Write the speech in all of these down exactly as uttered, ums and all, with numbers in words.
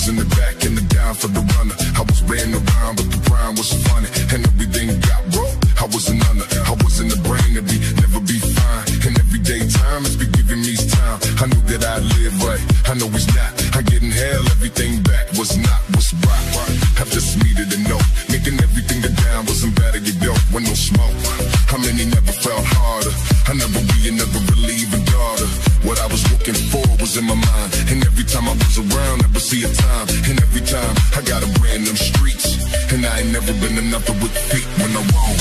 was in the back and the down for the runner. I was ran around, but the grind was funny, and everything got broke. I wasn't under, I wasn't the brain to be, never be fine. And everyday time has been giving me time. I knew that I'd live right, I know he's not. I getting hell, everything back was not what's right. I just needed to know, making everything go down wasn't bad to get dope with no smoke. How many never felt harder? I never be and never believe in daughter. What I was looking for was in my mind, and every time I was around, never see a time. And every time I got a brand them streets, and I ain't never been another with feet when I'm wrong.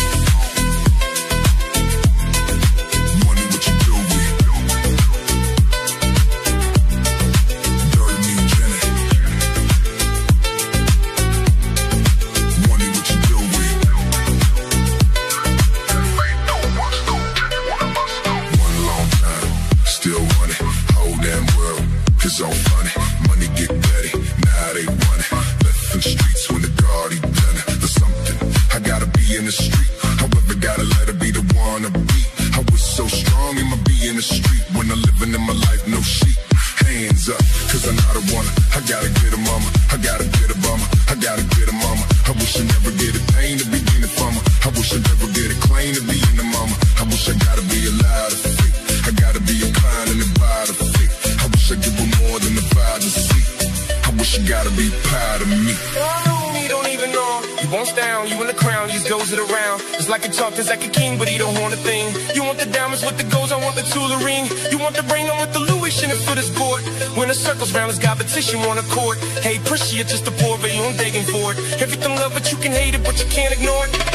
It's all funny, money get dirty, now they want it. Left in the streets when the Gotti done it. There's something, I gotta be in the street. However, gotta let her be the one to be. I was so strong in my be in the street. When I'm living in my life, no sheep. Hands up, cause I'm not a one. I gotta get a mama, I gotta get a bummer. I gotta get a mama. I wish I never get a pain to be in the farmer. I wish I never get a claim to be in the mama. I wish I gotta be allowed to fake. I gotta be inclined and about to fake. I wish I give her more than the vibe to see. I wish you gotta be proud of me. Oh, he don't even know. He wants down, you in the crown, he just goes it around. It's like a talk, it's like a king, but he don't want a thing. You want the diamonds with the golds, I want the Tula ring. You want the ring, I want the Louis, shouldn't for the sport. When the circles round, it's competition on a court. Hey, Prissy, it's just a poor, but you ain't digging for it. Everything love, but you can hate it, but you can't ignore it.